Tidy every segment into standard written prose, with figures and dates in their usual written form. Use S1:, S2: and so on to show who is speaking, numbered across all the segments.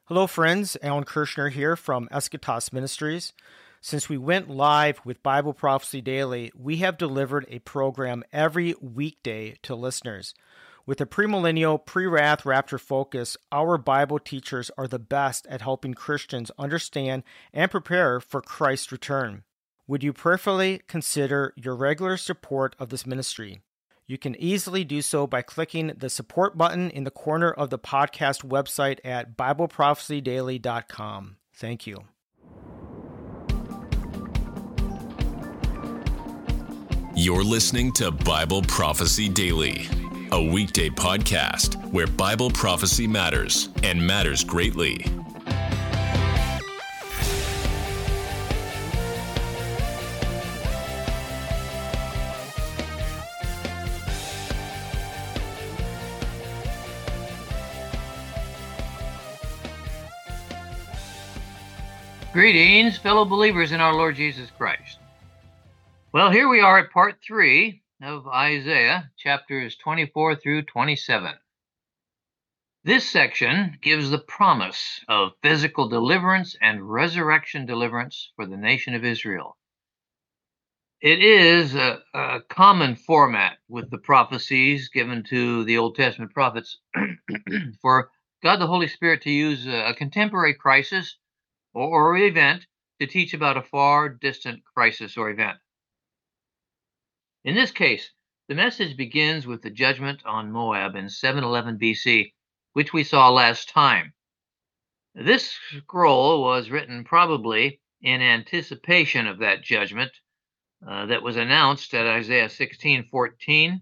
S1: Hello, friends. Alan Kirshner here from Eschatos Ministries. Since we went live with Bible Prophecy Daily, we have delivered a program every weekday to listeners. With a premillennial, pre-wrath, rapture focus, our Bible teachers are the best at helping Christians understand and prepare for Christ's return. Would you prayerfully consider your regular support of this ministry? You can easily do so by clicking the support button in the corner of the podcast website at BibleProphecyDaily.com. Thank you.
S2: You're listening to Bible Prophecy Daily, a weekday podcast where Bible prophecy matters and matters greatly.
S3: Greetings, fellow believers in our Lord Jesus Christ. Well, here we are at part 3 of Isaiah, chapters 24 through 27. This section gives the promise of physical deliverance and resurrection deliverance for the nation of Israel. It is a common format with the prophecies given to the Old Testament prophets for God the Holy Spirit to use a contemporary crisis or event to teach about a far distant crisis or event. In this case, the message begins with the judgment on Moab in 711 BC, which we saw last time. This scroll was written probably in anticipation of that judgment that was announced at Isaiah 16:14,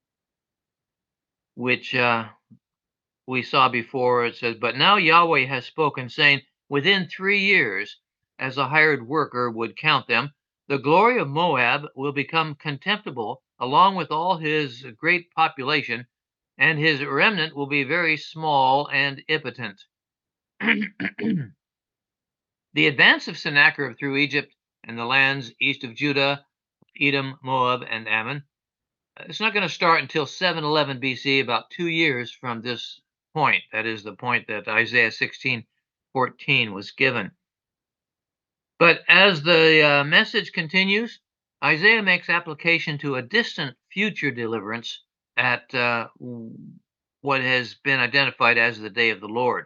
S3: which we saw before. It says, "But now Yahweh has spoken, saying, within 3 years, as a hired worker would count them, the glory of Moab will become contemptible, along with all his great population, and his remnant will be very small and impotent." The advance of Sennacherib through Egypt and the lands east of Judah, Edom, Moab, and Ammon, it's not going to start until 711 BC, about 2 years from this point. That is the point that Isaiah 16:14 was given. But as the message continues, Isaiah makes application to a distant future deliverance at what has been identified as the day of the Lord.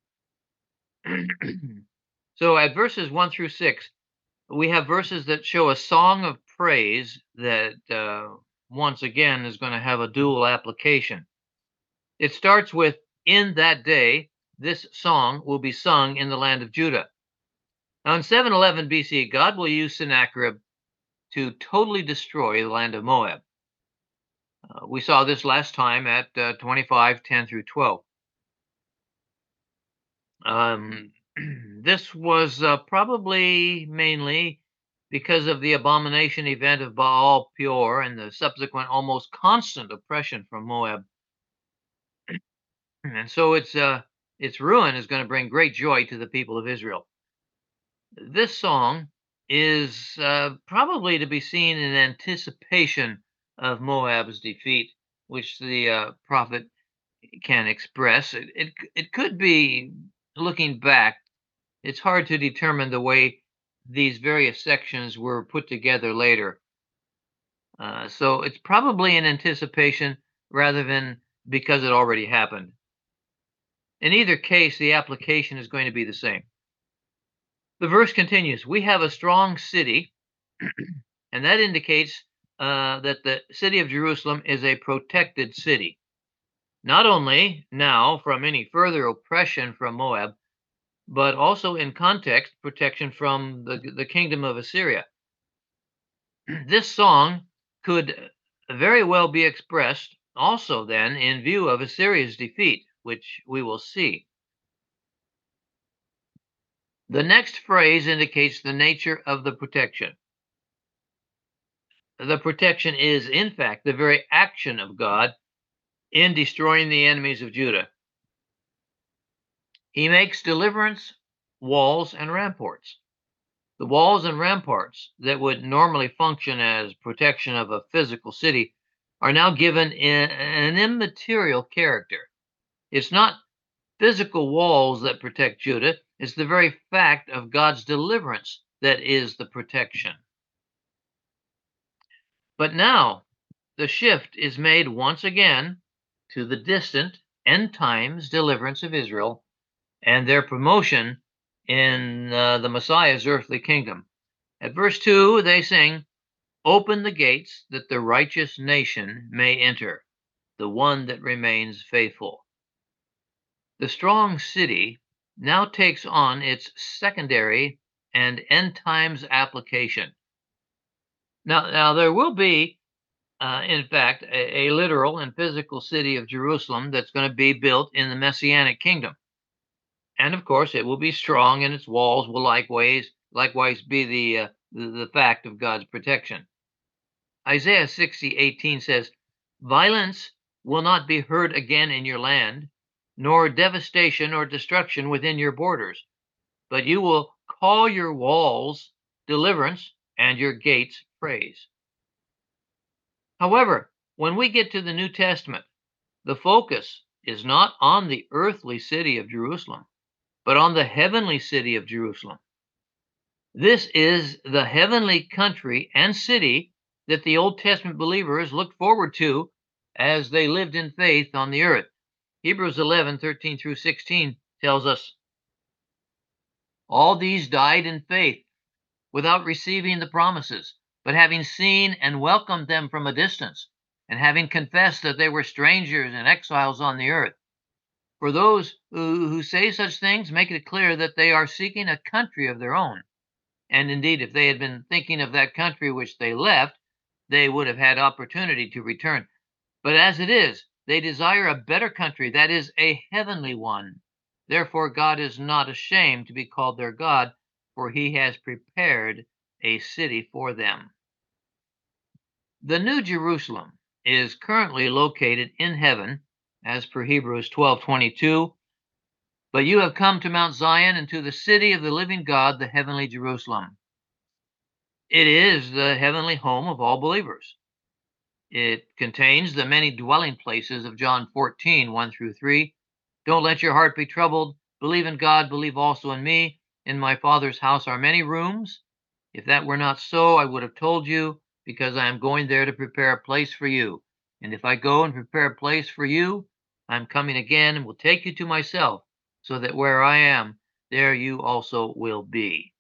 S3: So at verses 1 through 6, we have verses that show a song of praise that once again is going to have a dual application. It starts with, "In that day, this song will be sung in the land of Judah." Now, in 711 BC, God will use Sennacherib to totally destroy the land of Moab. We saw this last time at 25:10 through 12. This was probably mainly because of the abomination event of Baal Peor and the subsequent almost constant oppression from Moab. And so its ruin is going to bring great joy to the people of Israel. This song is probably to be seen in anticipation of Moab's defeat, which the prophet can express. It could be, looking back, it's hard to determine the way these various sections were put together later. So it's probably in anticipation rather than because it already happened. In either case, the application is going to be the same. The verse continues, "We have a strong city," and that indicates that the city of Jerusalem is a protected city, not only now from any further oppression from Moab, but also in context, protection from the kingdom of Assyria. This song could very well be expressed also then in view of Assyria's defeat, which we will see. The next phrase indicates the nature of the protection. The protection is, in fact, the very action of God in destroying the enemies of Judah. He makes deliverance walls and ramparts. The walls and ramparts that would normally function as protection of a physical city are now given an immaterial character. It's not physical walls that protect Judah. It's the very fact of God's deliverance that is the protection. But now the shift is made once again to the distant end times deliverance of Israel and their promotion in the Messiah's earthly kingdom. At verse 2, they sing, "Open the gates that the righteous nation may enter, the one that remains faithful." The strong city now takes on its secondary and end times application. Now there will be, in fact, a literal and physical city of Jerusalem that's going to be built in the Messianic kingdom. And of course, it will be strong, and its walls will likewise be the fact of God's protection. Isaiah 60:18 says, "Violence will not be heard again in your land, nor devastation or destruction within your borders, but you will call your walls deliverance and your gates praise." However, when we get to the New Testament, the focus is not on the earthly city of Jerusalem, but on the heavenly city of Jerusalem. This is the heavenly country and city that the Old Testament believers looked forward to as they lived in faith on the earth. Hebrews 11:13 through 16 tells us, "All these died in faith without receiving the promises, but having seen and welcomed them from a distance, and having confessed that they were strangers and exiles on the earth." For those who say such things make it clear that they are seeking a country of their own. And indeed, if they had been thinking of that country which they left, they would have had opportunity to return. But as it is, they desire a better country, that is, a heavenly one. Therefore, God is not ashamed to be called their God, for he has prepared a city for them. The New Jerusalem is currently located in heaven, as per Hebrews 12:22. "But you have come to Mount Zion and to the city of the living God, the heavenly Jerusalem." It is the heavenly home of all believers. It contains the many dwelling places of John 14:1 through 3. "Don't let your heart be troubled. Believe in God, believe also in me. In my Father's house are many rooms. If that were not so, I would have told you, because I am going there to prepare a place for you. And if I go and prepare a place for you, I am coming again and will take you to myself, so that where I am, there you also will be."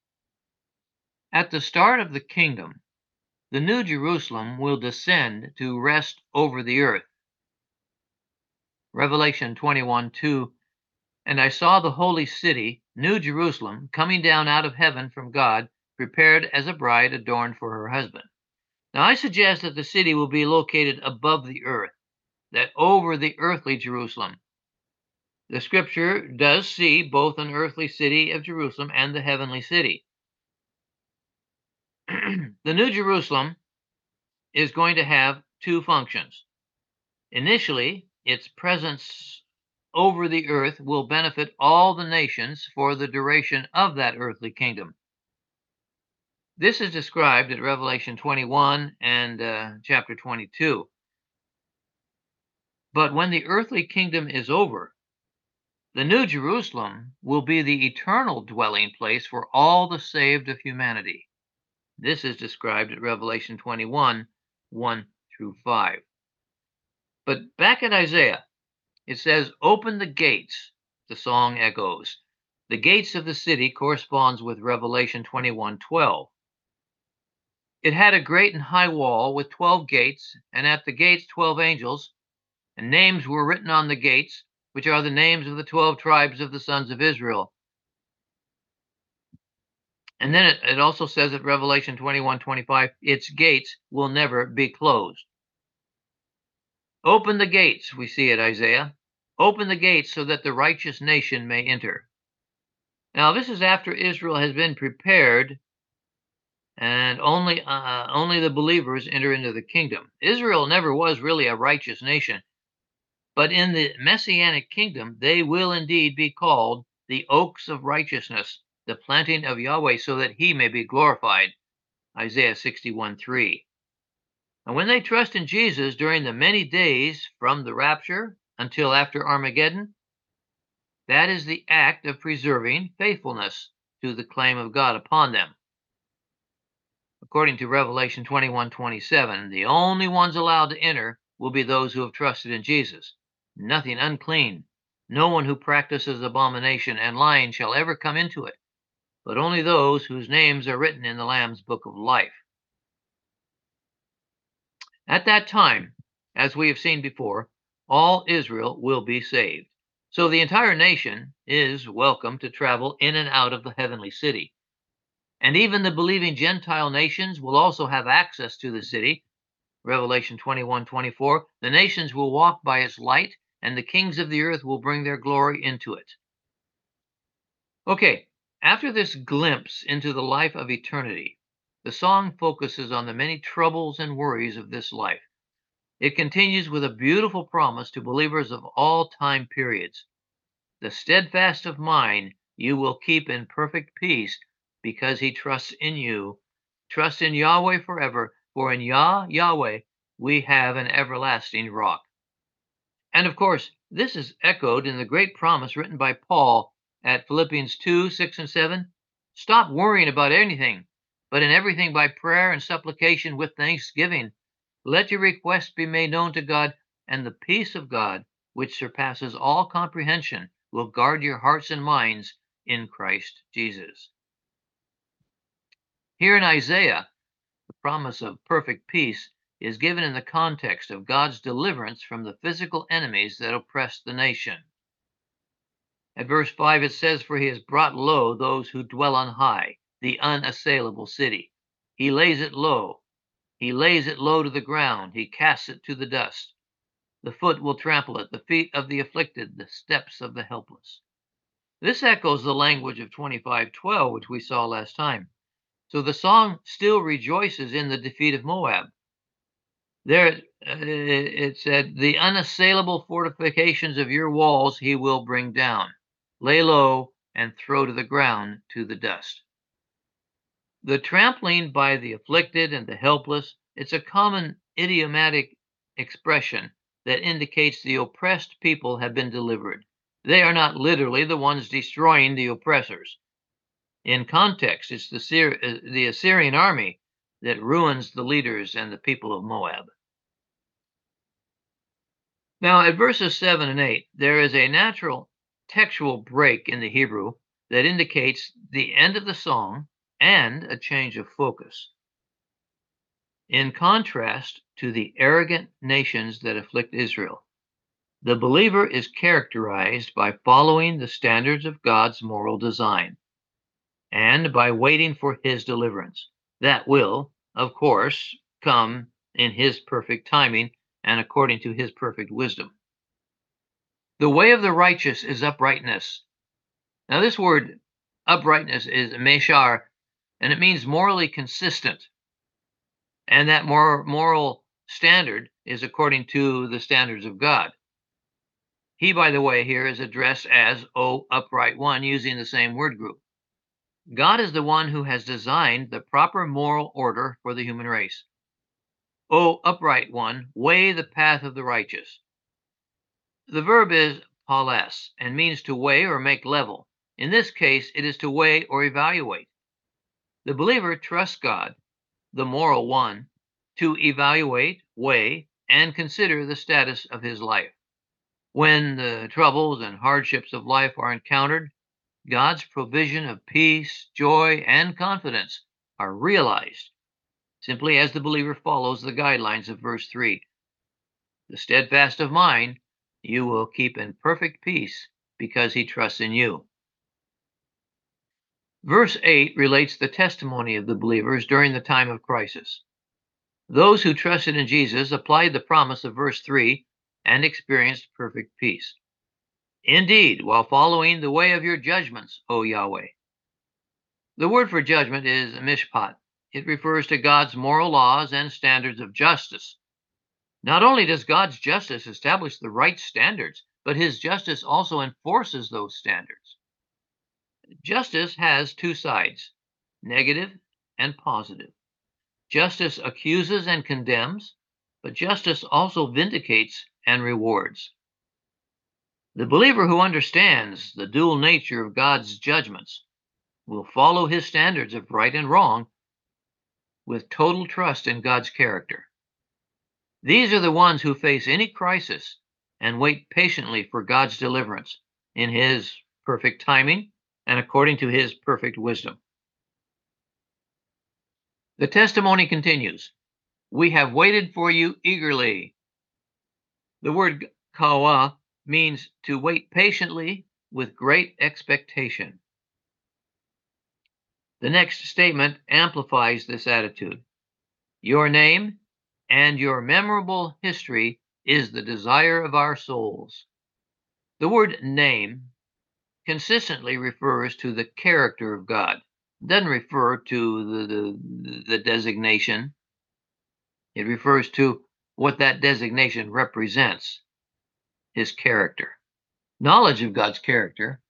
S3: At the start of the kingdom, the New Jerusalem will descend to rest over the earth. Revelation 21:2, "And I saw the holy city, New Jerusalem, coming down out of heaven from God, prepared as a bride adorned for her husband." Now, I suggest that the city will be located above the earth, that over the earthly Jerusalem. The scripture does see both an earthly city of Jerusalem and the heavenly city. The New Jerusalem is going to have two functions. Initially, its presence over the earth will benefit all the nations for the duration of that earthly kingdom. This is described at Revelation 21 and chapter 22. But when the earthly kingdom is over, the New Jerusalem will be the eternal dwelling place for all the saved of humanity. This is described at Revelation 21:1 through 5. But back at Isaiah, it says, "Open the gates," the song echoes. The gates of the city corresponds with Revelation 21:12. It had a great and high wall with 12 gates, and at the gates 12 angels, and names were written on the gates, which are the names of the 12 tribes of the sons of Israel. And then it also says at Revelation 21:25, its gates will never be closed. Open the gates, we see at Isaiah. Open the gates so that the righteous nation may enter. Now, this is after Israel has been prepared, and only the believers enter into the kingdom. Israel never was really a righteous nation, but in the Messianic kingdom, they will indeed be called the oaks of righteousness, the planting of Yahweh, so that he may be glorified. Isaiah 61:3. And when they trust in Jesus during the many days from the rapture until after Armageddon, That is the act of preserving faithfulness to the claim of God upon them. According to Revelation 21:27, the only ones allowed to enter will be those who have trusted in Jesus. Nothing unclean, no one who practices abomination and lying shall ever come into it, but only those whose names are written in the Lamb's book of life. At that time, as we have seen before, all Israel will be saved. So the entire nation is welcome to travel in and out of the heavenly city. And even the believing Gentile nations will also have access to the city. Revelation 21:24, the nations will walk by its light, and the kings of the earth will bring their glory into it. Okay, after this glimpse into the life of eternity, the song focuses on the many troubles and worries of this life. It continues with a beautiful promise to believers of all time periods. The steadfast of mind you will keep in perfect peace, because he trusts in you. Trust in Yahweh forever, for in Yahweh we have an everlasting rock. And of course, this is echoed in the great promise written by Paul at Philippians 2:6 and 7. Stop worrying about anything, but in everything by prayer and supplication with thanksgiving, let your requests be made known to God, and the peace of God, which surpasses all comprehension, will guard your hearts and minds in Christ Jesus. Here in Isaiah, the promise of perfect peace is given in the context of God's deliverance from the physical enemies that oppress the nation. At verse 5, it says, "For he has brought low those who dwell on high, the unassailable city. He lays it low. He lays it low to the ground. He casts it to the dust. The foot will trample it, the feet of the afflicted, the steps of the helpless." This echoes the language of 25:12, which we saw last time. So the song still rejoices in the defeat of Moab. There it said, "The unassailable fortifications of your walls he will bring down, lay low, and throw to the ground to the dust." The trampling by the afflicted and the helpless, it's a common idiomatic expression that indicates the oppressed people have been delivered. They are not literally the ones destroying the oppressors. In context, it's the Assyrian army that ruins the leaders and the people of Moab. Now, at verses 7 and 8, there is a natural textual break in the Hebrew that indicates the end of the song and a change of focus. In contrast to the arrogant nations that afflict Israel, the believer is characterized by following the standards of God's moral design and by waiting for his deliverance. That will, of course, come in his perfect timing and according to his perfect wisdom. The way of the righteous is uprightness. Now, this word uprightness is meshar, and it means morally consistent. And that moral standard is according to the standards of God. He, by the way, here is addressed as O upright one, using the same word group. God is the one who has designed the proper moral order for the human race. O upright one, weigh the path of the righteous. The verb is pales and means to weigh or make level. In this case, it is to weigh or evaluate. The believer trusts God, the moral one, to evaluate, weigh, and consider the status of his life. When the troubles and hardships of life are encountered, God's provision of peace, joy, and confidence are realized simply as the believer follows the guidelines of verse 3. The steadfast of mind you will keep in perfect peace because he trusts in you. Verse 8 relates the testimony of the believers during the time of crisis. Those who trusted in Jesus applied the promise of verse 3 and experienced perfect peace. Indeed, while following the way of your judgments, O Yahweh. The word for judgment is mishpat. It refers to God's moral laws and standards of justice. Not only does God's justice establish the right standards, but his justice also enforces those standards. Justice has two sides, negative and positive. Justice accuses and condemns, but justice also vindicates and rewards. The believer who understands the dual nature of God's judgments will follow his standards of right and wrong with total trust in God's character. These are the ones who face any crisis and wait patiently for God's deliverance in his perfect timing and according to his perfect wisdom. The testimony continues. We have waited for you eagerly. The word kawa means to wait patiently with great expectation. The next statement amplifies this attitude. Your name and your memorable history is the desire of our souls. The word name consistently refers to the character of God. It doesn't refer to the designation. It refers to what that designation represents, his character. Knowledge of God's character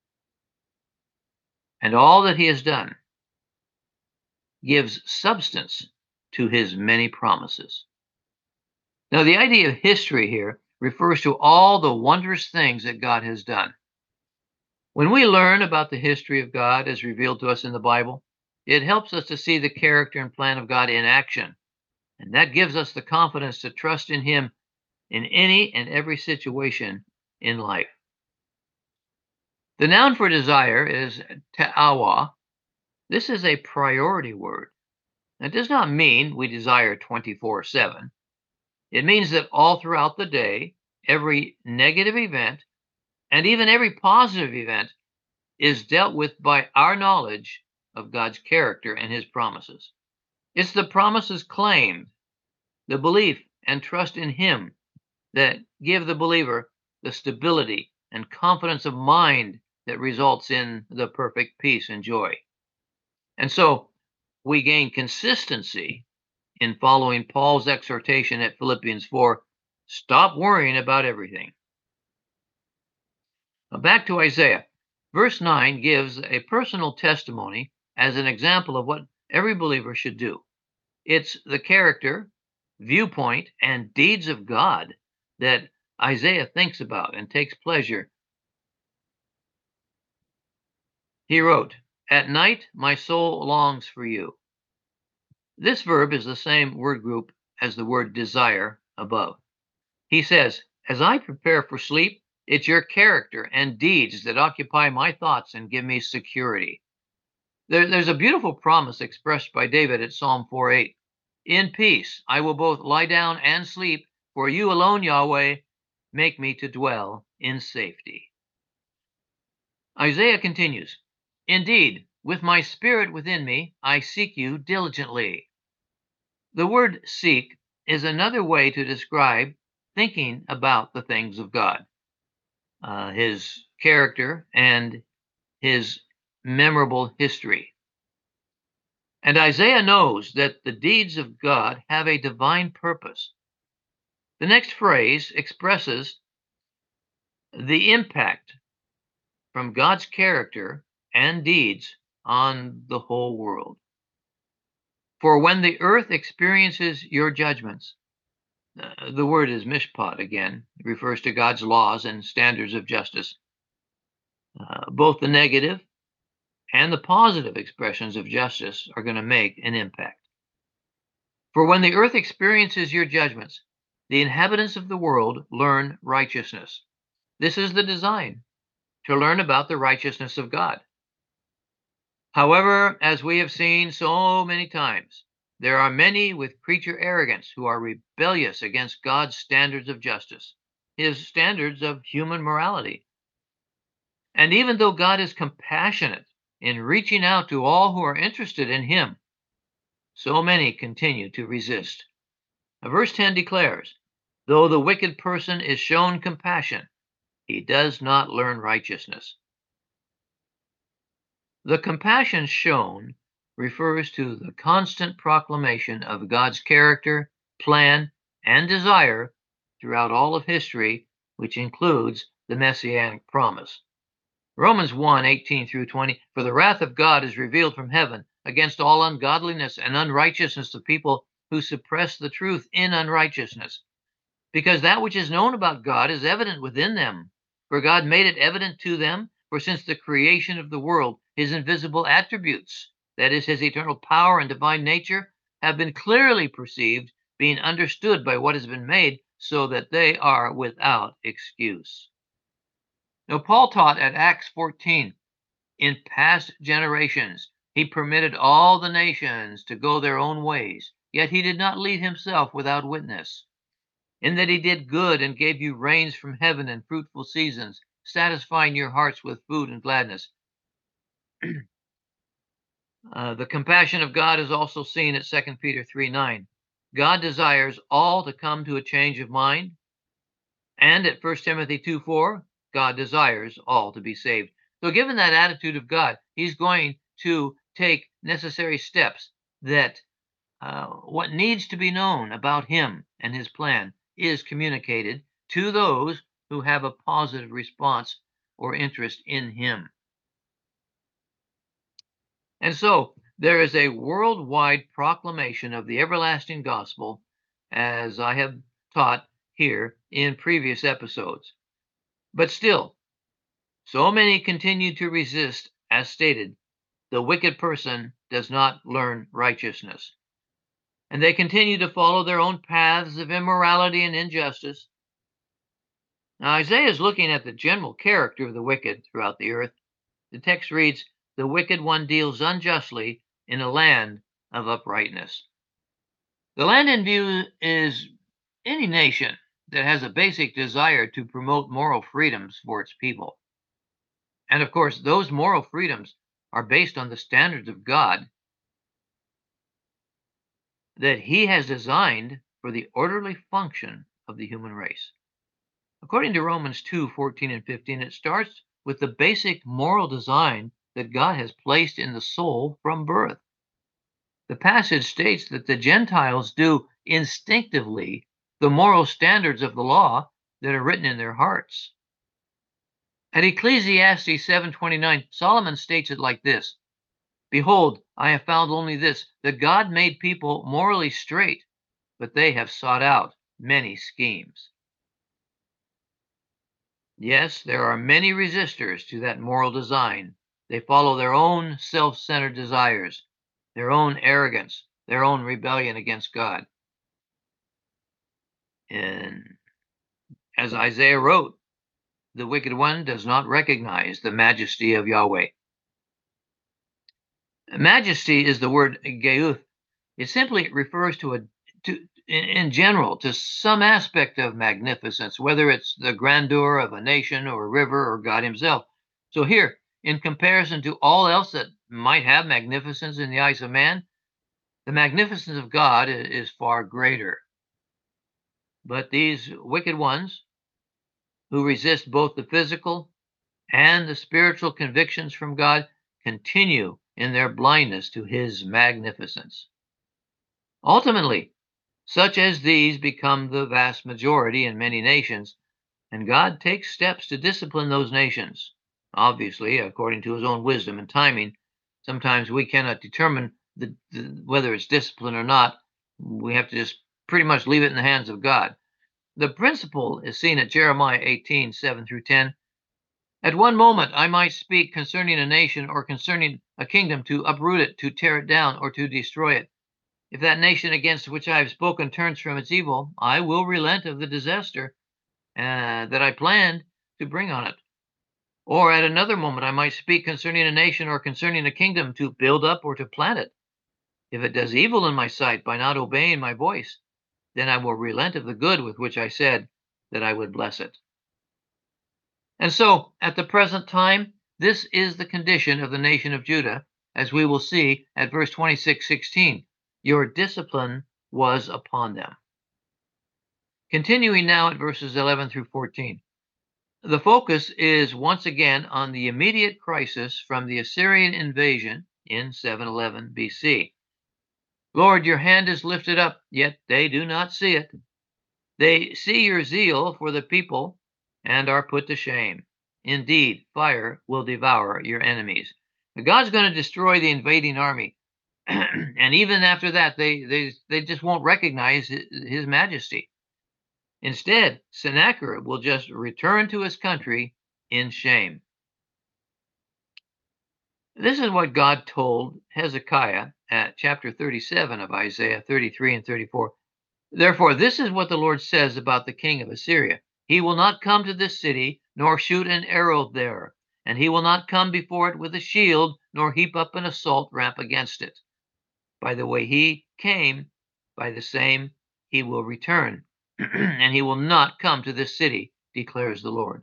S3: and all that he has done gives substance to his many promises. Now, the idea of history here refers to all the wondrous things that God has done. When we learn about the history of God as revealed to us in the Bible, it helps us to see the character and plan of God in action. And that gives us the confidence to trust in him in any and every situation in life. The noun for desire is ta'awa. This is a priority word. It does not mean we desire 24/7. It means that all throughout the day, every negative event and even every positive event is dealt with by our knowledge of God's character and his promises. It's the promises claimed, the belief and trust in him that give the believer the stability and confidence of mind that results in the perfect peace and joy. And so we gain consistency in following Paul's exhortation at Philippians 4, stop worrying about everything. Now back to Isaiah. Verse 9 gives a personal testimony as an example of what every believer should do. It's the character, viewpoint, and deeds of God that Isaiah thinks about and takes pleasure. He wrote, "At night my soul longs for you." This verb is the same word group as the word desire above. He says, "As I prepare for sleep, it's your character and deeds that occupy my thoughts and give me security." There's a beautiful promise expressed by David at Psalm 4:8. "In peace I will both lie down and sleep, for you alone, Yahweh, make me to dwell in safety." Isaiah continues, "Indeed, with my spirit within me, I seek you diligently." The word seek is another way to describe thinking about the things of God, his character and his memorable history. And Isaiah knows that the deeds of God have a divine purpose. The next phrase expresses the impact from God's character and deeds on the whole world. For when the earth experiences your judgments, the word is mishpat again. It refers to God's laws and standards of justice. Both the negative and the positive expressions of justice are going to make an impact. For when the earth experiences your judgments, the inhabitants of the world learn righteousness. This is the design, to learn about the righteousness of God. However, as we have seen so many times, there are many with creature arrogance who are rebellious against God's standards of justice, his standards of human morality. And even though God is compassionate in reaching out to all who are interested in him, so many continue to resist. Now, verse 10 declares, "Though the wicked person is shown compassion, he does not learn righteousness." The compassion shown refers to the constant proclamation of God's character, plan, and desire throughout all of history, which includes the Messianic promise. Romans 1:18 through 20, "For the wrath of God is revealed from heaven against all ungodliness and unrighteousness of people who suppress the truth in unrighteousness, because that which is known about God is evident within them, For God made it evident to them, for since the creation of the world, his invisible attributes, that is, his eternal power and divine nature, have been clearly perceived, being understood by what has been made, so that they are without excuse. Now, Paul taught at Acts 14, in past generations, he permitted all the nations to go their own ways, yet he did not leave himself without witness. In that he did good and gave you rains from heaven and fruitful seasons, satisfying your hearts with food and gladness. The compassion of God is also seen at 2 Peter 3:9. God desires all to come to a change of mind. And at 1 Timothy 2:4, God desires all to be saved. So given that attitude of God, he's going to take necessary steps that what needs to be known about him and his plan is communicated to those who have a positive response or interest in him. And so there is a worldwide proclamation of the everlasting gospel, as I have taught here in previous episodes. But still, so many continue to resist, as stated, the wicked person does not learn righteousness. And they continue to follow their own paths of immorality and injustice. Now, Isaiah is looking at the general character of the wicked throughout the earth. The text reads, "The wicked one deals unjustly in a land of uprightness." The land in view is any nation that has a basic desire to promote moral freedoms for its people. And of course, those moral freedoms are based on the standards of God that he has designed for the orderly function of the human race. According to Romans 2:14 and 15, it starts with the basic moral design that God has placed in the soul from birth. The passage states that the Gentiles do instinctively the moral standards of the law that are written in their hearts. At Ecclesiastes 7:29, Solomon states it like this: "Behold, I have found only this, that God made people morally straight, but they have sought out many schemes." Yes, there are many resistors to that moral design. They follow their own self-centered desires, their own arrogance, their own rebellion against God. And as Isaiah wrote, the wicked one does not recognize the majesty of Yahweh. Majesty is the word geuth. It simply refers in general to some aspect of magnificence, whether it's the grandeur of a nation or a river or God himself. So here, in comparison to all else that might have magnificence in the eyes of man, the magnificence of God is far greater. But these wicked ones who resist both the physical and the spiritual convictions from God continue in their blindness to his magnificence. Ultimately, such as these become the vast majority in many nations, and God takes steps to discipline those nations. Obviously, according to his own wisdom and timing. Sometimes we cannot determine whether it's discipline or not. We have to just pretty much leave it in the hands of God. The principle is seen at Jeremiah 18:7 through 10. "At one moment I might speak concerning a nation or concerning a kingdom to uproot it, to tear it down, or to destroy it. If that nation against which I have spoken turns from its evil, I will relent of the disaster that I planned to bring on it. Or at another moment I might speak concerning a nation or concerning a kingdom to build up or to plant it. If it does evil in my sight by not obeying my voice, then I will relent of the good with which I said that I would bless it." And so, at the present time, this is the condition of the nation of Judah, as we will see at verse 26:16. "Your discipline was upon them." Continuing now at verses 11 through 14. The focus is once again on the immediate crisis from the Assyrian invasion in 711 BC. "Lord, your hand is lifted up, yet they do not see it. They see your zeal for the people and are put to shame. Indeed, fire will devour your enemies." God's going to destroy the invading army. And even after that, they just won't recognize his majesty. Instead, Sennacherib will just return to his country in shame. This is what God told Hezekiah at chapter 37 of Isaiah 33 and 34. Therefore, this is what the Lord says about the king of Assyria. He will not come to this city, nor shoot an arrow there, and he will not come before it with a shield, nor heap up an assault ramp against it. By the way he came, by the same he will return, and he will not come to this city, declares the Lord.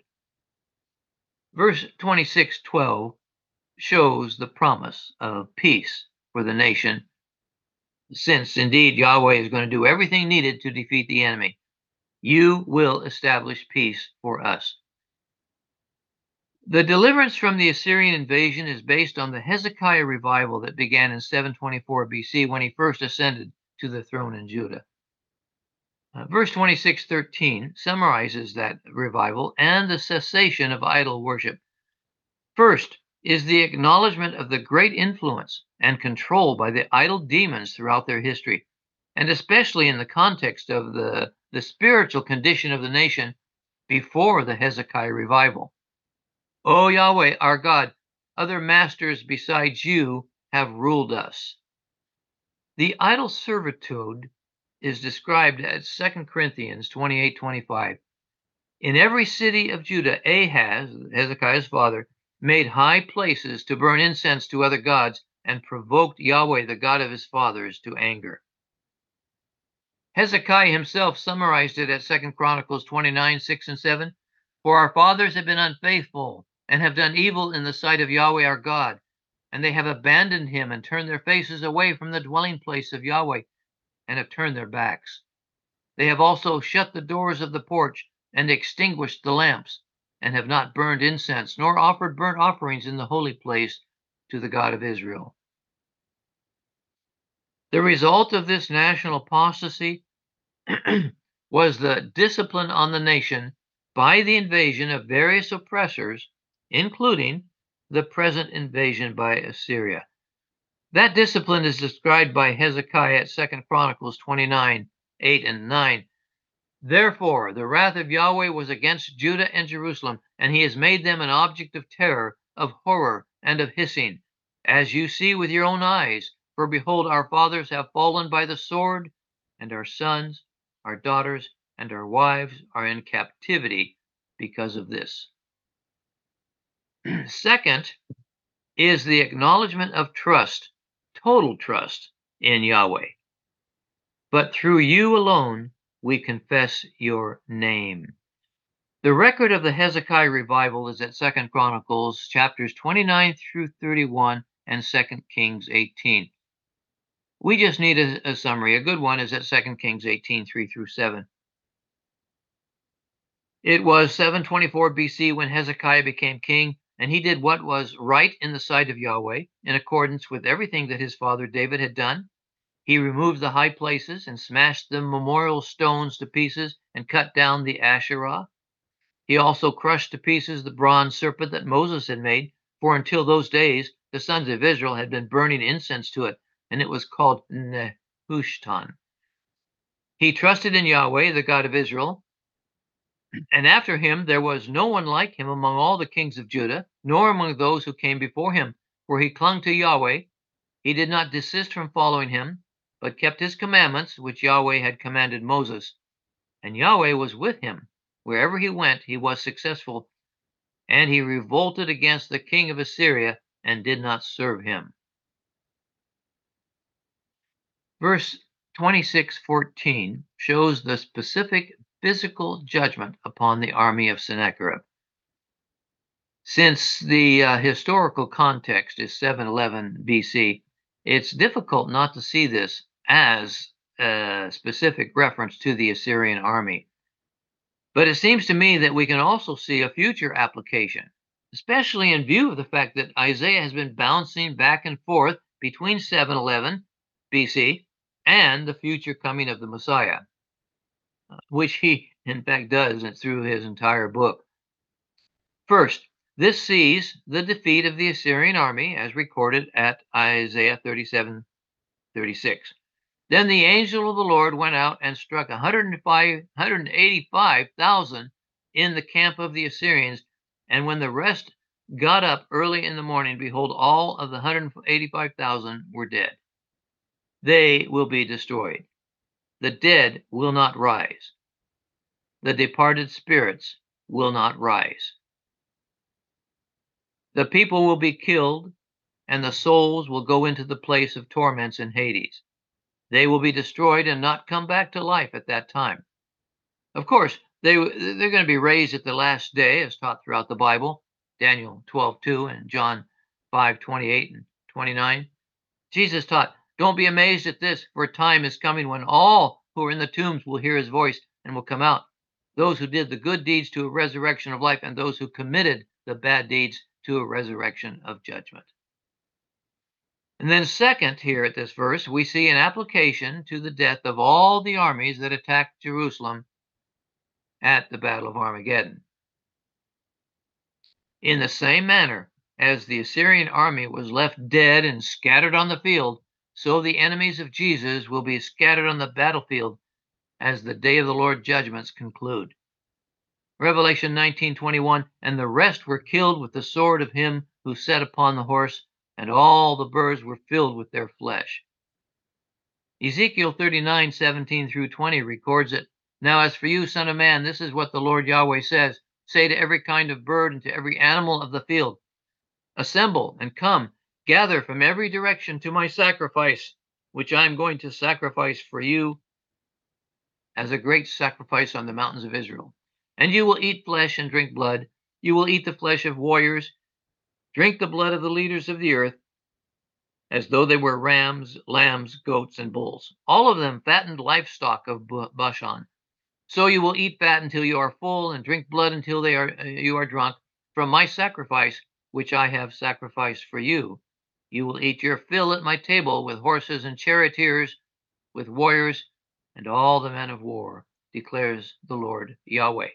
S3: Verse 26:12 shows the promise of peace for the nation, since indeed Yahweh is going to do everything needed to defeat the enemy. You will establish peace for us. The deliverance from the Assyrian invasion is based on the Hezekiah revival that began in 724 BC when he first ascended to the throne in Judah. Verse 26:13 summarizes that revival and the cessation of idol worship. First is the acknowledgement of the great influence and control by the idol demons throughout their history, and especially in the context of the spiritual condition of the nation before the Hezekiah revival. O Yahweh, our God, other masters besides you have ruled us. The idol servitude is described as 2 Corinthians 28:25. In every city of Judah, Ahaz, Hezekiah's father, made high places to burn incense to other gods and provoked Yahweh, the God of his fathers, to anger. Hezekiah himself summarized it at 2 Chronicles 29:6 and 7. For our fathers have been unfaithful and have done evil in the sight of Yahweh our God, and they have abandoned him and turned their faces away from the dwelling place of Yahweh and have turned their backs. They have also shut the doors of the porch and extinguished the lamps, and have not burned incense, nor offered burnt offerings in the holy place to the God of Israel. The result of this national apostasy was the discipline on the nation by the invasion of various oppressors, including the present invasion by Assyria. That discipline is described by Hezekiah at 2 Chronicles 29:8 and 9. Therefore, the wrath of Yahweh was against Judah and Jerusalem, and he has made them an object of terror, of horror, and of hissing, as you see with your own eyes. For behold, our fathers have fallen by the sword, and our sons, our daughters, and our wives are in captivity because of this. Second is the acknowledgement of trust, total trust in Yahweh. But through you alone, we confess your name. The record of the Hezekiah revival is at 2 Chronicles chapters 29 through 31 and 2 Kings 18. We just need a summary. A good one is at 2 Kings 18, 3 through 7. It was 724 BC when Hezekiah became king, and he did what was right in the sight of Yahweh, in accordance with everything that his father David had done. He removed the high places and smashed the memorial stones to pieces and cut down the Asherah. He also crushed to pieces the bronze serpent that Moses had made, for until those days the sons of Israel had been burning incense to it, and it was called Nehushtan. He trusted in Yahweh, the God of Israel, and after him there was no one like him among all the kings of Judah, nor among those who came before him, for he clung to Yahweh. He did not desist from following him, but kept his commandments, which Yahweh had commanded Moses. And Yahweh was with him. Wherever he went, he was successful, and he revolted against the king of Assyria and did not serve him. Verse 26:14 shows the specific physical judgment upon the army of Sennacherib. Since the historical context is 711 BC, it's difficult not to see this as a specific reference to the Assyrian army. But it seems to me that we can also see a future application, especially in view of the fact that Isaiah has been bouncing back and forth between 711 BC and the future coming of the Messiah, which he in fact does through his entire book. First, this sees the defeat of the Assyrian army as recorded at Isaiah 37:36. Then the angel of the Lord went out and struck 185,000 in the camp of the Assyrians, And when the rest got up early in the morning, behold, all of the 185,000 were dead. They will be destroyed. The dead will not rise. The departed spirits will not rise. The people will be killed, and the souls will go into the place of torments in Hades. They will be destroyed and not come back to life at that time. Of course, they're going to be raised at the last day, as taught throughout the Bible, Daniel 12:2 and John 5:28 and 29. Jesus taught, "Don't be amazed at this, for a time is coming when all who are in the tombs will hear his voice and will come out. Those who did the good deeds to a resurrection of life, and those who committed the bad deeds to a resurrection of judgment." And then second, here at this verse, we see an application to the death of all the armies that attacked Jerusalem at the Battle of Armageddon. In the same manner as the Assyrian army was left dead and scattered on the field, so the enemies of Jesus will be scattered on the battlefield as the day of the Lord judgments conclude. Revelation 19:21, and the rest were killed with the sword of him who sat upon the horse, and all the birds were filled with their flesh. Ezekiel 39:17 through 20 records it. Now as for you, son of man, this is what the Lord Yahweh says. Say to every kind of bird and to every animal of the field, assemble and come, gather from every direction to my sacrifice, which I am going to sacrifice for you as a great sacrifice on the mountains of Israel. And you will eat flesh and drink blood. You will eat the flesh of warriors, drink the blood of the leaders of the earth, as though they were rams, lambs, goats, and bulls, all of them fattened livestock of Bashan. So you will eat fat until you are full, and drink blood until you are drunk. From my sacrifice, which I have sacrificed for you, you will eat your fill at my table with horses and charioteers, with warriors, and all the men of war, declares the Lord Yahweh.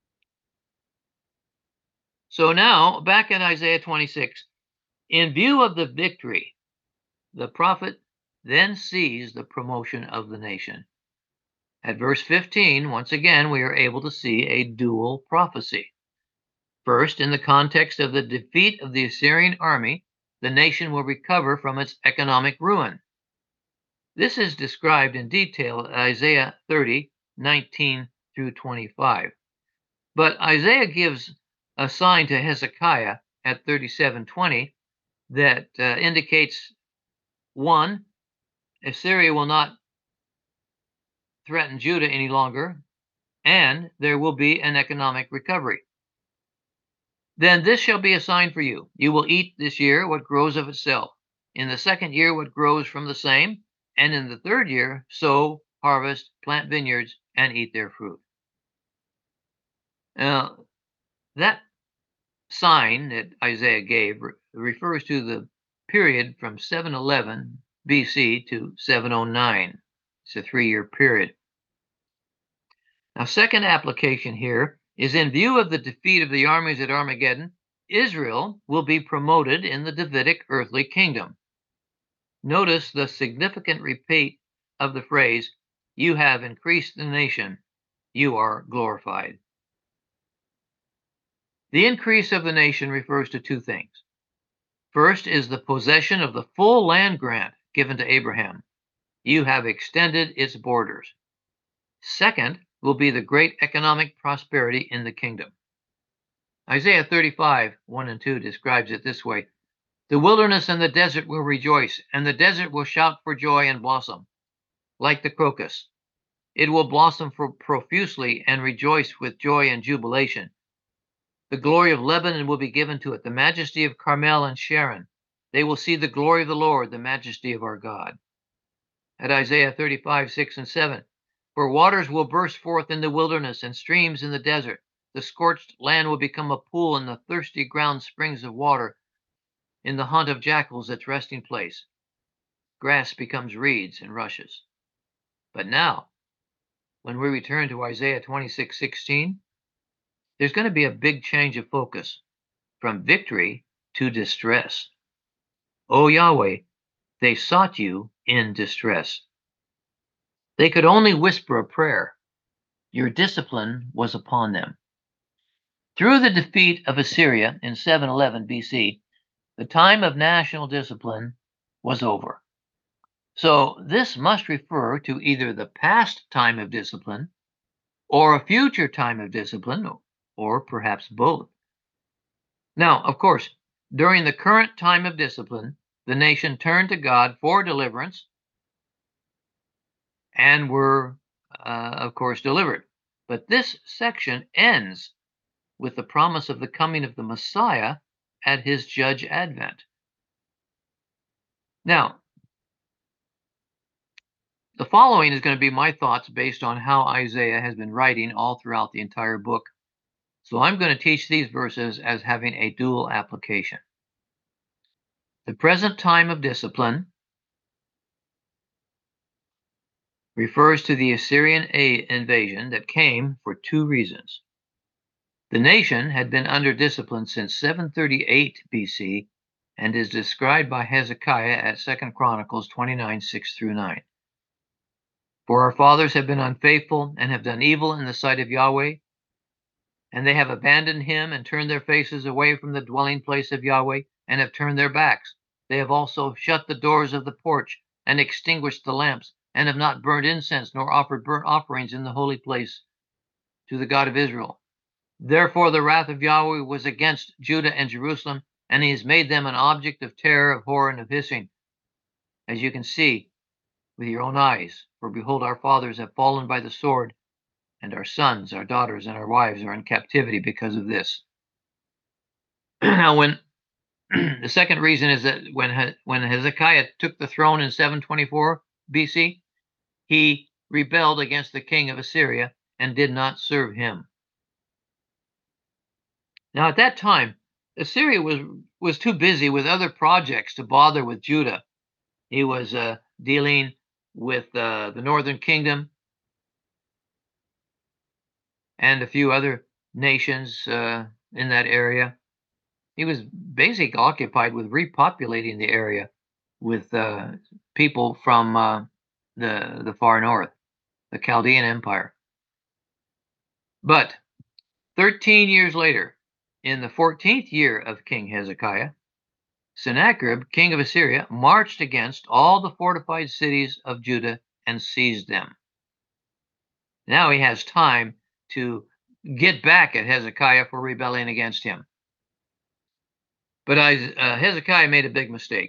S3: So now, back in Isaiah 26, in view of the victory, the prophet then sees the promotion of the nation. At verse 15, once again, we are able to see a dual prophecy. First, in the context of the defeat of the Assyrian army, the nation will recover from its economic ruin. This is described in detail at Isaiah 30:19 through 25. But Isaiah gives a sign to Hezekiah at 37:20 that indicates, one, Assyria will not threaten Judah any longer, and there will be an economic recovery. Then this shall be a sign for you. You will eat this year what grows of itself. In the second year, what grows from the same. And in the third year, sow, harvest, plant vineyards, and eat their fruit. Now, that sign that Isaiah gave refers to the period from 711 BC to 709. It's a 3-year period. Now, second application here is in view of the defeat of the armies at Armageddon, Israel will be promoted in the Davidic earthly kingdom. Notice the significant repeat of the phrase, you have increased the nation, you are glorified. The increase of the nation refers to two things. First is the possession of the full land grant given to Abraham. You have extended its borders. Second will be the great economic prosperity in the kingdom. Isaiah 35:1 and 2 describes it this way. The wilderness and the desert will rejoice, and the desert will shout for joy and blossom, like the crocus. It will blossom profusely and rejoice with joy and jubilation. The glory of Lebanon will be given to it, the majesty of Carmel and Sharon. They will see the glory of the Lord, the majesty of our God. At Isaiah 35:6 and 7, for waters will burst forth in the wilderness and streams in the desert. The scorched land will become a pool, and the thirsty ground springs of water. In the haunt of jackals, its resting place. Grass becomes reeds and rushes. But now, when we return to Isaiah 26:16, there's going to be a big change of focus from victory to distress. O Yahweh, they sought you in distress. They could only whisper a prayer. Your discipline was upon them. Through the defeat of Assyria in 711 BC, the time of national discipline was over. So this must refer to either the past time of discipline or a future time of discipline, or perhaps both. Now, of course, during the current time of discipline, the nation turned to God for deliverance and were, of course, delivered. But this section ends with the promise of the coming of the Messiah at his judge advent. Now, the following is going to be my thoughts based on how Isaiah has been writing all throughout the entire book. So I'm going to teach these verses as having a dual application. The present time of discipline refers to the Assyrian invasion that came for two reasons. The nation had been under discipline since 738 BC and is described by Hezekiah at 2 Chronicles 29, 6 through 9. For our fathers have been unfaithful and have done evil in the sight of Yahweh, and they have abandoned him and turned their faces away from the dwelling place of Yahweh and have turned their backs. They have also shut the doors of the porch and extinguished the lamps and have not burned incense nor offered burnt offerings in the holy place to the God of Israel. Therefore the wrath of Yahweh was against Judah and Jerusalem, and he has made them an object of terror, of horror, and of hissing, as you can see with your own eyes. For behold, our fathers have fallen by the sword, and our sons, our daughters, and our wives are in captivity because of this. Now, when the second reason is that when Hezekiah took the throne in 724 BC, he rebelled against the king of Assyria and did not serve him. Now, at that time, Assyria was too busy with other projects to bother with Judah. He was dealing with the northern kingdom and a few other nations in that area. He was basically occupied with repopulating the area with people from the far north, the Chaldean Empire. But 13 years later, in the 14th year of King Hezekiah, Sennacherib, king of Assyria, marched against all the fortified cities of Judah and seized them. Now he has time to get back at Hezekiah for rebelling against him. But Hezekiah made a big mistake.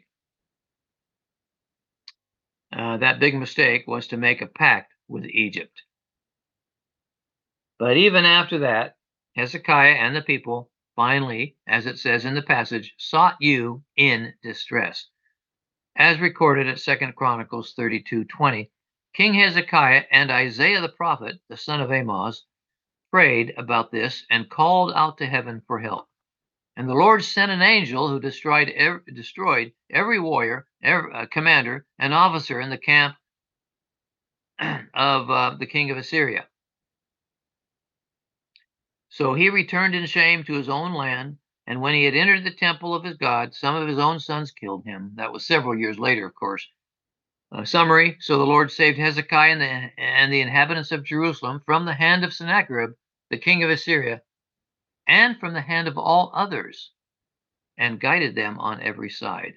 S3: That big mistake was to make a pact with Egypt. But even after that, Hezekiah and the people finally, as it says in the passage, sought you in distress. As recorded at 2 Chronicles 32:20, King Hezekiah and Isaiah the prophet, the son of Amoz, prayed about this and called out to heaven for help. And the Lord sent an angel who destroyed every warrior, commander, and officer in the camp of the king of Assyria. So he returned in shame to his own land, and when he had entered the temple of his God, some of his own sons killed him. That was several years later, of course. Summary: so the Lord saved Hezekiah and the inhabitants of Jerusalem from the hand of Sennacherib, the king of Assyria, and from the hand of all others, and guided them on every side.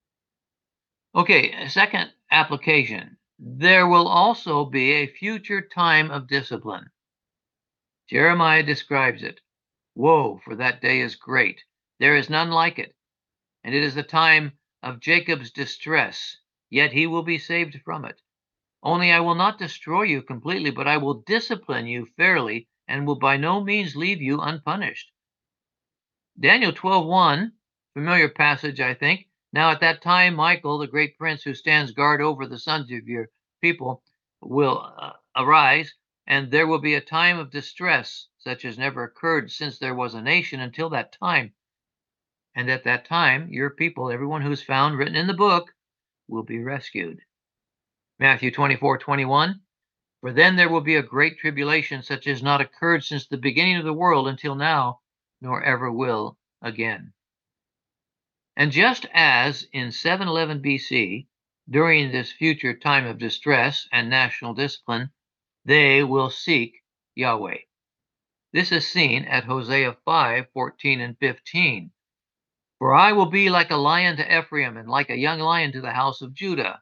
S3: Okay, second application. There will also be a future time of discipline. Jeremiah describes it. Woe, for that day is great. There is none like it. And it is the time of Jacob's distress, yet he will be saved from it. Only I will not destroy you completely, but I will discipline you fairly and will by no means leave you unpunished. Daniel 12:1, familiar passage, I think. Now at that time, Michael, the great prince who stands guard over the sons of your people, will arise, and there will be a time of distress, such as never occurred since there was a nation until that time. And at that time, your people, everyone who is found written in the book, will be rescued. Matthew 24:21, for then there will be a great tribulation, such as not occurred since the beginning of the world until now, nor ever will again. And just as in 711 BC, during this future time of distress and national discipline, they will seek Yahweh. This is seen at Hosea 5:14 and 15. For I will be like a lion to Ephraim and like a young lion to the house of Judah.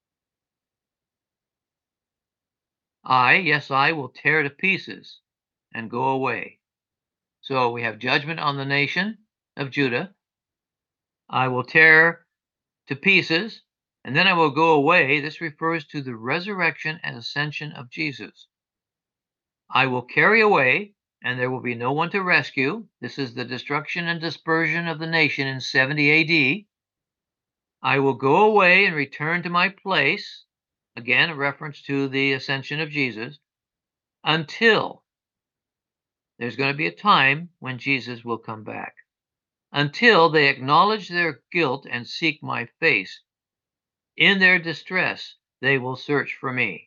S3: Yes, I will tear to pieces and go away. So we have judgment on the nation of Judah. I will tear to pieces, and then I will go away. This refers to the resurrection and ascension of Jesus. I will carry away, and there will be no one to rescue. This is the destruction and dispersion of the nation in 70 AD. I will go away and return to my place. Again, a reference to the ascension of Jesus, until there's going to be a time when Jesus will come back. Until they acknowledge their guilt and seek my face. In their distress, they will search for me.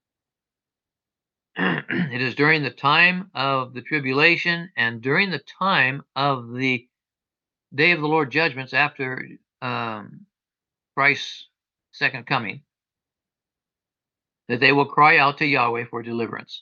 S3: It is during the time of the tribulation and during the time of the day of the Lord judgments after Christ's second coming that they will cry out to Yahweh for deliverance.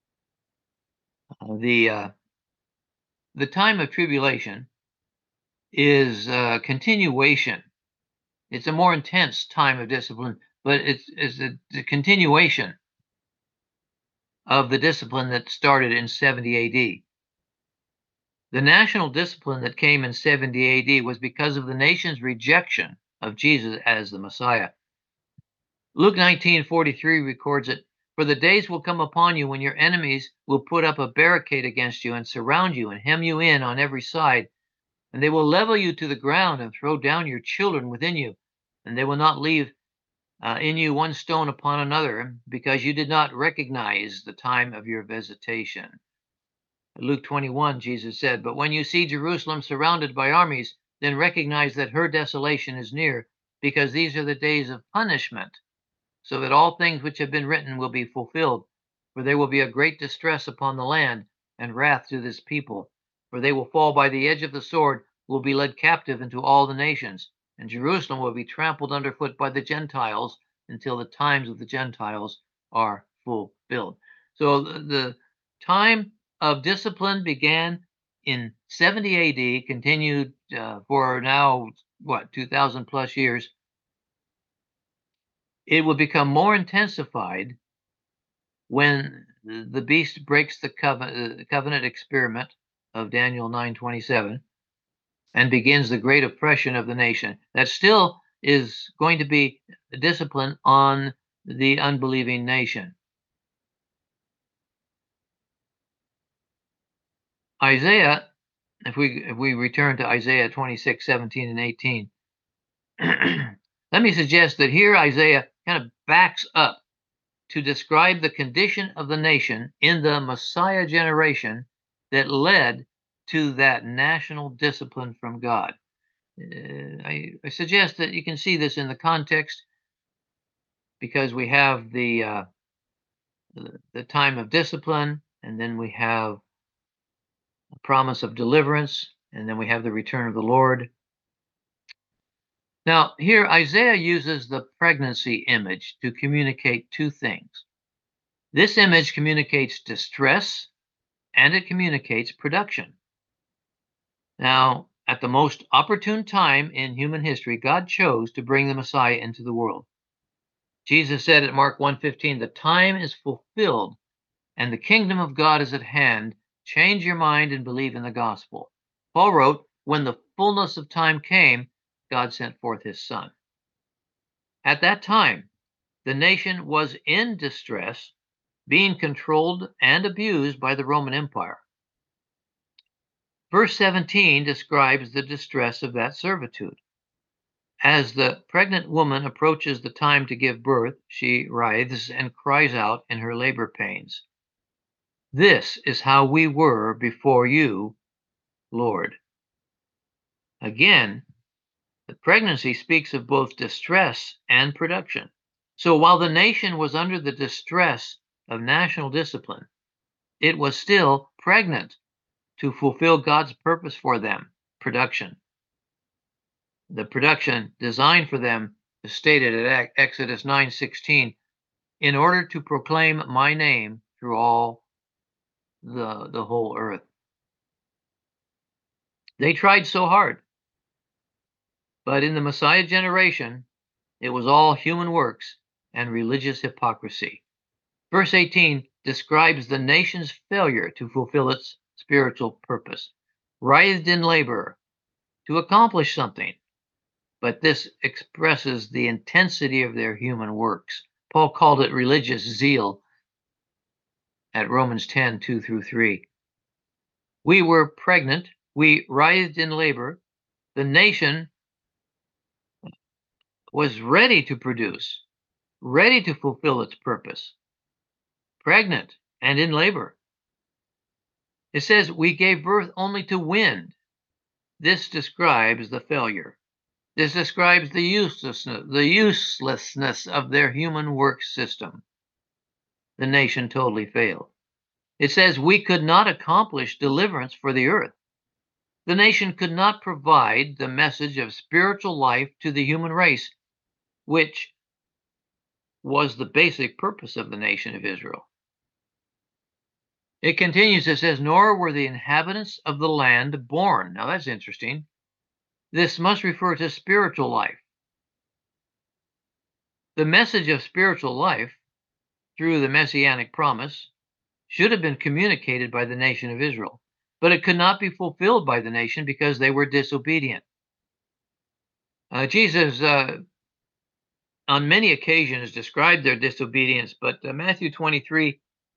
S3: The time of tribulation is a continuation. It's a more intense time of discipline, but it's the continuation of the discipline that started in 70 AD. The national discipline that came in 70 AD was because of the nation's rejection of Jesus as the Messiah. Luke 19:43 records it, for the days will come upon you when your enemies will put up a barricade against you and surround you and hem you in on every side, and they will level you to the ground and throw down your children within you, and they will not leave in you one stone upon another, because you did not recognize the time of your visitation. Luke 21, Jesus said, but when you see Jerusalem surrounded by armies, then recognize that her desolation is near, because these are the days of punishment, so that all things which have been written will be fulfilled. For there will be a great distress upon the land, and wrath to this people. For they will fall by the edge of the sword, will be led captive into all the nations, and Jerusalem will be trampled underfoot by the Gentiles until the times of the Gentiles are fulfilled. So the time of discipline began in 70 AD, continued for now, 2,000 plus years. It will become more intensified when the beast breaks the covenant experiment of Daniel 9:27 and begins the great oppression of the nation. That still is going to be a discipline on the unbelieving nation. Isaiah, if we return to Isaiah 26:17 and 18, let me suggest that here Isaiah kind of backs up to describe the condition of the nation in the Messiah generation that led to that national discipline from God. I suggest that you can see this in the context, because we have the time of discipline, and then we have a promise of deliverance, and then we have the return of the Lord. Now, here Isaiah uses the pregnancy image to communicate two things. This image communicates distress, and it communicates production. Now, at the most opportune time in human history, God chose to bring the Messiah into the world. Jesus said at Mark 1:15, the time is fulfilled and the kingdom of God is at hand. Change your mind and believe in the gospel. Paul wrote, when the fullness of time came, God sent forth his son. At that time, the nation was in distress, being controlled and abused by the Roman Empire. Verse 17 describes the distress of that servitude. As the pregnant woman approaches the time to give birth, she writhes and cries out in her labor pains. This is how we were before you, Lord. Again, the pregnancy speaks of both distress and production. So while the nation was under the distress of national discipline, it was still pregnant to fulfill God's purpose for them, production. The production designed for them is stated at Exodus 9:16, in order to proclaim my name through all the whole earth. They tried so hard, but in the Messiah generation, it was all human works and religious hypocrisy. Verse 18 describes the nation's failure to fulfill its spiritual purpose, writhed in labor to accomplish something, but this expresses the intensity of their human works. Paul called it religious zeal at Romans 10, 2 through 3. We were pregnant, we writhed in labor, the nation was ready to produce, ready to fulfill its purpose, pregnant and in labor. It says we gave birth only to wind. This describes the failure. This describes the uselessness of their human work system. The nation totally failed. It says we could not accomplish deliverance for the earth. The nation could not provide the message of spiritual life to the human race, which was the basic purpose of the nation of Israel. It continues, it says, nor were the inhabitants of the land born. Now that's interesting. This must refer to spiritual life. The message of spiritual life through the messianic promise should have been communicated by the nation of Israel, but it could not be fulfilled by the nation because they were disobedient. Jesus, on many occasions, described their disobedience, but Matthew 23,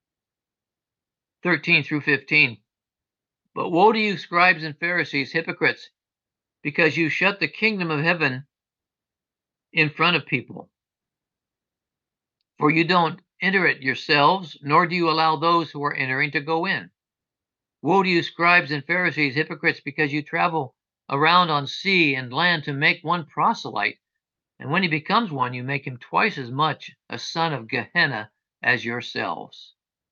S3: 13 through 15. But woe to you, scribes and Pharisees, hypocrites, because you shut the kingdom of heaven in front of people. For you don't enter it yourselves, nor do you allow those who are entering to go in. Woe to you, scribes and Pharisees, hypocrites, because you travel around on sea and land to make one proselyte, and when he becomes one, you make him twice as much a son of Gehenna as yourselves.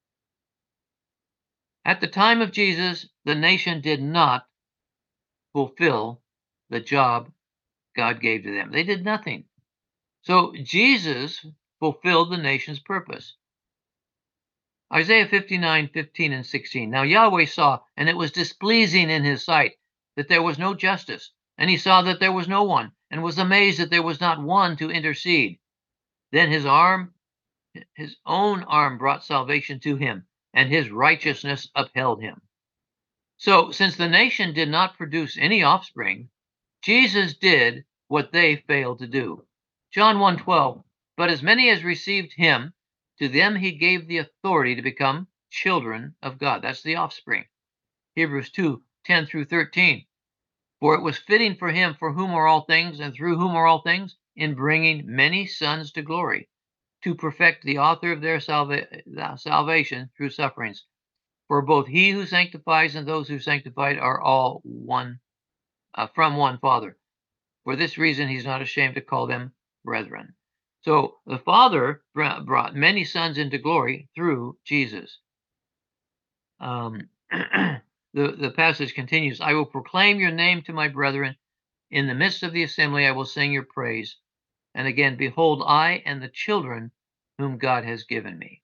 S3: At the time of Jesus, the nation did not fulfill the job God gave to them. They did nothing. So Jesus fulfilled the nation's purpose. Isaiah 59, 15 and 16. Now Yahweh saw, and it was displeasing in his sight, that there was no justice, and he saw that there was no one, and was amazed that there was not one to intercede. Then his own arm brought salvation to him, and his righteousness upheld him. So, since the nation did not produce any offspring, Jesus did what they failed to do. John 1:12, but as many as received him, to them he gave the authority to become children of God. That's the offspring. Hebrews 2:10 through 13. For it was fitting for him, for whom are all things, and through whom are all things, in bringing many sons to glory, to perfect the author of their salvation through sufferings. For both he who sanctifies and those who sanctified are all one, from one Father. For this reason, he's not ashamed to call them brethren. So the Father brought many sons into glory through Jesus. The passage continues, I will proclaim your name to my brethren. In the midst of the assembly, I will sing your praise. And again, behold, I and the children whom God has given me.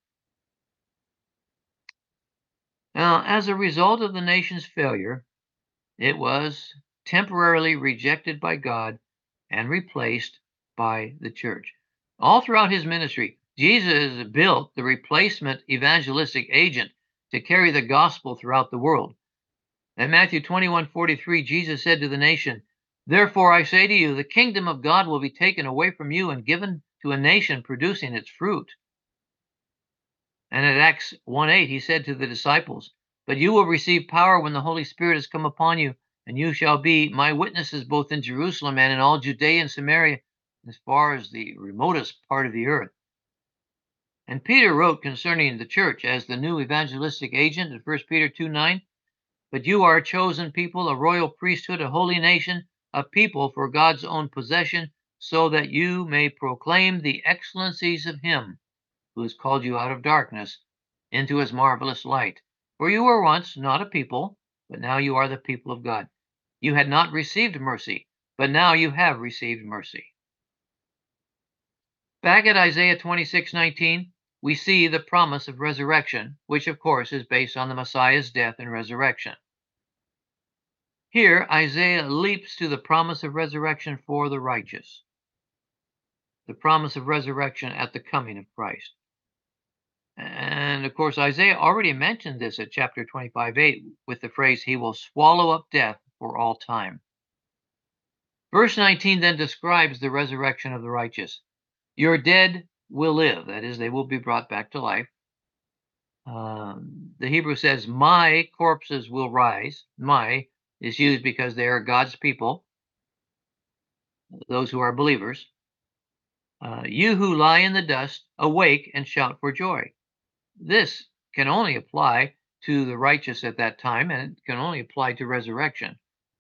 S3: Now, as a result of the nation's failure, it was temporarily rejected by God and replaced by the church. All throughout his ministry, Jesus built the replacement evangelistic agent to carry the gospel throughout the world. In Matthew 21:43, Jesus said to the nation, therefore I say to you, the kingdom of God will be taken away from you and given to a nation producing its fruit. And at Acts 1:8, he said to the disciples, but you will receive power when the Holy Spirit has come upon you, and you shall be my witnesses both in Jerusalem and in all Judea and Samaria, as far as the remotest part of the earth. And Peter wrote concerning the church as the new evangelistic agent in 1 Peter 2:9, but you are a chosen people, a royal priesthood, a holy nation, a people for God's own possession, so that you may proclaim the excellencies of him who has called you out of darkness into his marvelous light. For you were once not a people, but now you are the people of God. You had not received mercy, but now you have received mercy. Back at Isaiah 26:19, we see the promise of resurrection, which of course is based on the Messiah's death and resurrection. Here, Isaiah leaps to the promise of resurrection for the righteous, the promise of resurrection at the coming of Christ. And of course, Isaiah already mentioned this at chapter 25:8 with the phrase, "He will swallow up death for all time." Verse 19 then describes the resurrection of the righteous. Your dead will live, that is, they will be brought back to life. The Hebrew says, my corpses will rise. My is used because they are God's people, those who are believers. You who lie in the dust, awake and shout for joy. This can only apply to the righteous at that time, and it can only apply to resurrection.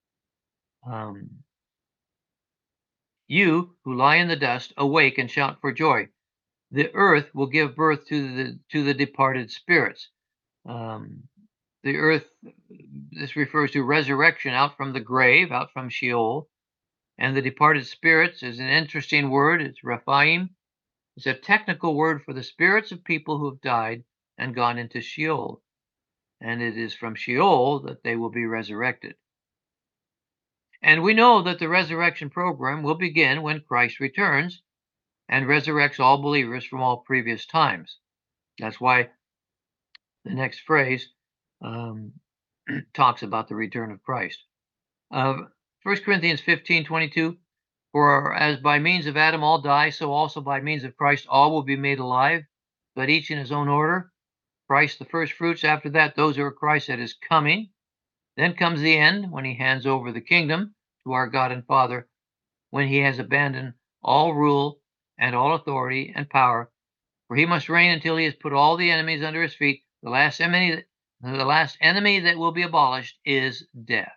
S3: You who lie in the dust, awake and shout for joy. The earth will give birth to the departed spirits. The earth, this refers to resurrection out from the grave, out from Sheol. And the departed spirits is an interesting word. It's Rephaim. It's a technical word for the spirits of people who have died and gone into Sheol. And it is from Sheol that they will be resurrected. And we know that the resurrection program will begin when Christ returns and resurrects all believers from all previous times. That's why the next phrase talks about the return of Christ. 1 Corinthians 15:22, for as by means of Adam all die, so also by means of Christ all will be made alive, but each in his own order. Christ the first fruits, after that those who are Christ at his coming. Then comes the end, when he hands over the kingdom to our God and Father, when he has abandoned all rule and all authority and power, for he must reign until he has put all the enemies under his feet. The last enemy that will be abolished is death.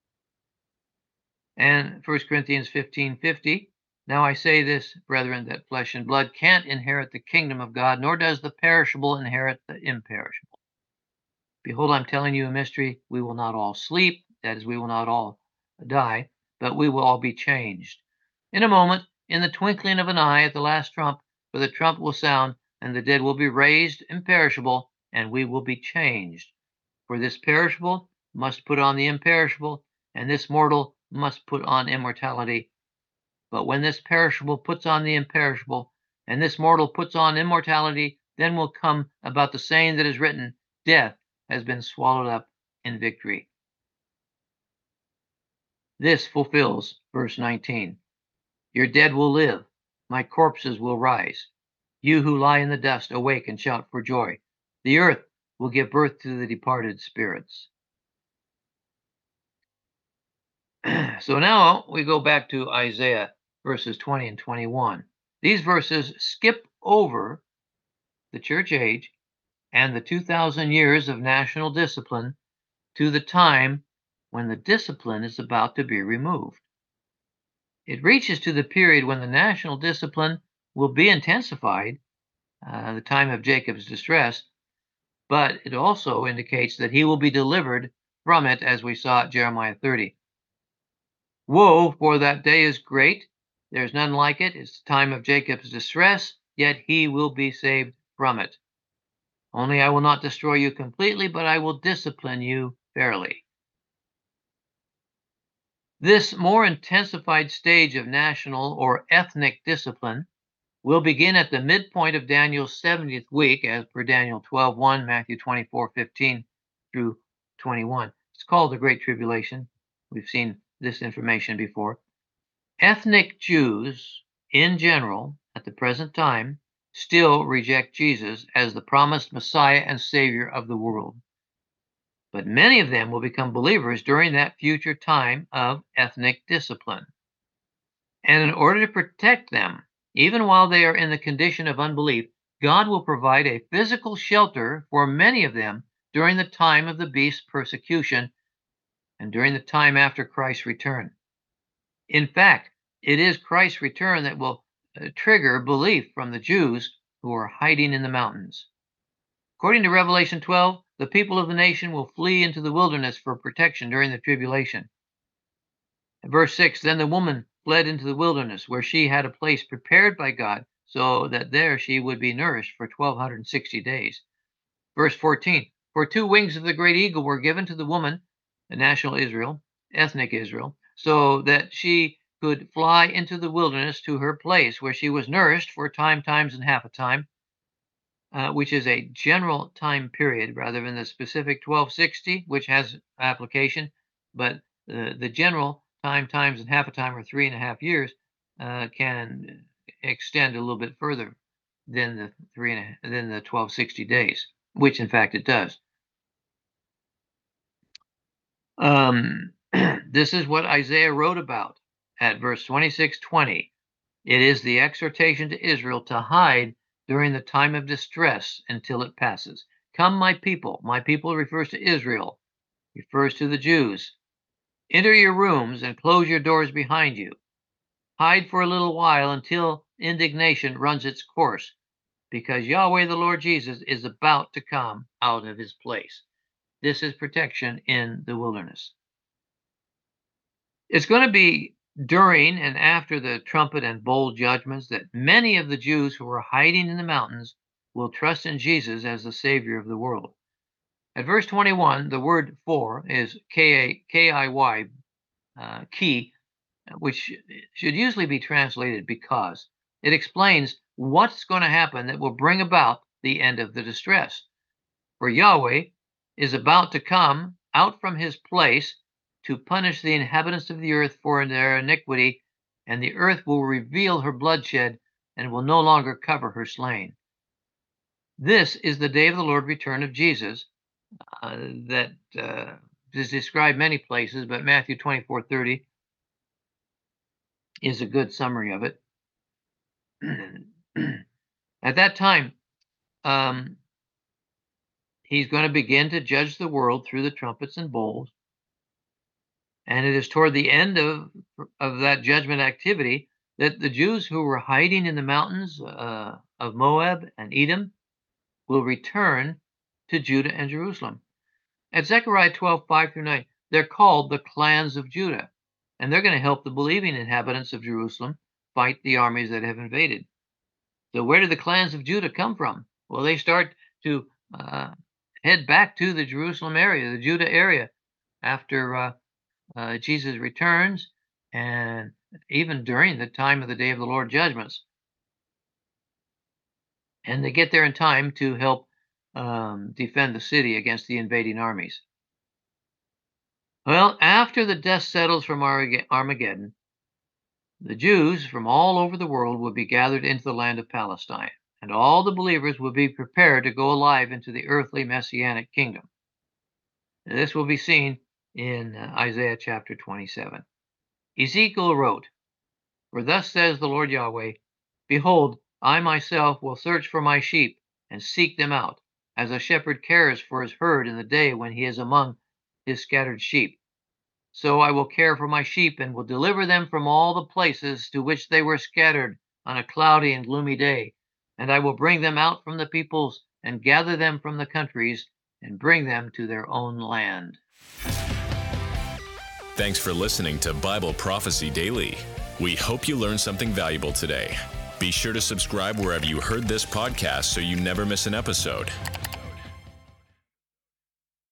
S3: And 1 Corinthians 15:50, now I say this, brethren, that flesh and blood can't inherit the kingdom of God, nor does the perishable inherit the imperishable. Behold, I'm telling you a mystery. We will not all sleep, that is, we will not all die, but we will all be changed. In a moment, in the twinkling of an eye, at the last trump, for the trump will sound, and the dead will be raised imperishable, and we will be changed. For this perishable must put on the imperishable, and this mortal must put on immortality. But when this perishable puts on the imperishable, and this mortal puts on immortality, then will come about the saying that is written, death has been swallowed up in victory. This fulfills verse 19. Your dead will live, my corpses will rise. You who lie in the dust, awake and shout for joy. The earth will give birth to the departed spirits. So now we go back to Isaiah verses 20 and 21. These verses skip over the church age and the 2,000 years of national discipline to the time when the discipline is about to be removed. It reaches to the period when the national discipline will be intensified, the time of Jacob's distress, but it also indicates that he will be delivered from it, as we saw at Jeremiah 30. Woe, for that day is great. There is none like it. It's the time of Jacob's distress, yet he will be saved from it. Only I will not destroy you completely, but I will discipline you fairly. This more intensified stage of national or ethnic discipline will begin at the midpoint of Daniel's 70th week, as per Daniel 12:1, Matthew 24:15 through 21. It's called the Great Tribulation. We've seen this information before. Ethnic Jews, in general, at the present time, still reject Jesus as the promised Messiah and Savior of the world. But many of them will become believers during that future time of ethnic discipline. And in order to protect them, even while they are in the condition of unbelief, God will provide a physical shelter for many of them during the time of the beast's persecution and during the time after Christ's return. In fact, it is Christ's return that will trigger belief from the Jews who are hiding in the mountains. According to Revelation 12, the people of the nation will flee into the wilderness for protection during the tribulation. Verse 6, then the woman fled into the wilderness, where she had a place prepared by God, so that there she would be nourished for 1,260 days. Verse 14, for 2 wings of the great eagle were given to the woman, the national Israel, ethnic Israel, so that she could fly into the wilderness to her place where she was nourished for times, and half a time, which is a general time period rather than the specific 1260, which has application, but the general times, and half a time, or 3.5 years, can extend a little bit further than the 1260 days, which in fact it does. This is what Isaiah wrote about at verse 26:20. It is the exhortation to Israel to hide during the time of distress until it passes. Come, my people. My people refers to Israel, refers to the Jews. Enter your rooms and close your doors behind you. Hide for a little while until indignation runs its course, because Yahweh the Lord Jesus is about to come out of his place. This is protection in the wilderness. It's going to be during and after the trumpet and bowl judgments that many of the Jews who are hiding in the mountains will trust in Jesus as the Savior of the world. At verse 21, the word for is K-I-Y, key, which should usually be translated because. It explains what's going to happen that will bring about the end of the distress. For Yahweh is about to come out from his place to punish the inhabitants of the earth for their iniquity, and the earth will reveal her bloodshed and will no longer cover her slain. This is the day of the Lord return of Jesus that is described many places, but Matthew 24:30 is a good summary of it. At that time, he's going to begin to judge the world through the trumpets and bowls. And it is toward the end of that judgment activity that the Jews who were hiding in the mountains of Moab and Edom will return to Judah and Jerusalem. At Zechariah 12:5-9, they're called the clans of Judah, and they're going to help the believing inhabitants of Jerusalem fight the armies that have invaded. So where did the clans of Judah come from? Well, they start to head back to the Jerusalem area, the Judah area, after Jesus returns, and even during the time of the day of the Lord judgments. And they get there in time to help defend the city against the invading armies. Well, after the dust settles from Armageddon, the Jews from all over the world will be gathered into the land of Palestine, and all the believers will be prepared to go alive into the earthly messianic kingdom. And this will be seen in Isaiah chapter 27. Ezekiel wrote, for thus says the Lord Yahweh, behold, I myself will search for my sheep and seek them out, as a shepherd cares for his herd in the day when he is among his scattered sheep. So I will care for my sheep and will deliver them from all the places to which they were scattered on a cloudy and gloomy day. And I will bring them out from the peoples and gather them from the countries and bring them to their own land.
S2: Thanks for listening to Bible Prophecy Daily. We hope you learned something valuable today. Be sure to subscribe wherever you heard this podcast so you never miss an episode.